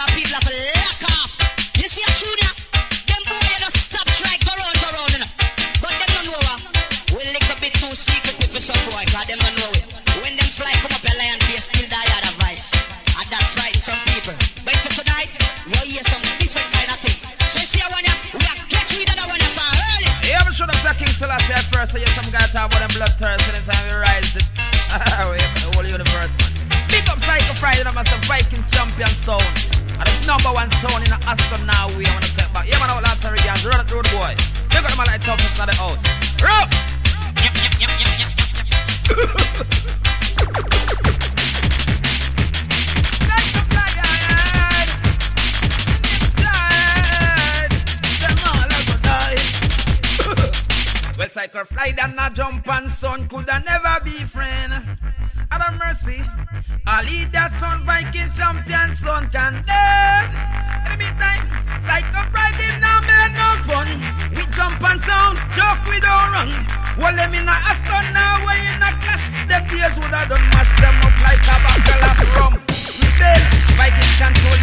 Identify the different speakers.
Speaker 1: and people have to lock off. You see a junior? Them boy you don't stop try go round, you know. But them don't know what. We lick a bit too secretive for some boy, cause them don't know it. When them fly come up a lion, they still die out of vice. And that frighten some people. But so tonight, we'll hear some different kind of thing. So you see a one, we are get rid of the one from early.
Speaker 2: You ever should have said King Selassie at first, so you some guy talk about them blood thirst anytime we rise it. The whole universe, man. Big up Psycho Friday, I'm a Vikings champion sound. And it's #1 sound in the Aston now, we want to take back. Yeah, man, out last regions, run it through the boy. They got them like toughest in the house. Rough! Yep. Well, Psycho Friday and a jump and son coulda never be friend. Out of mercy, I'll eat that son, Vikings champion son condemn. In the meantime, Psycho Friday now make no fun. We jump and sound, joke we don't run. Well, them in a Aston now, we in a clash. Them days woulda done mash them up like a bottle of rum. We fail, Vikings control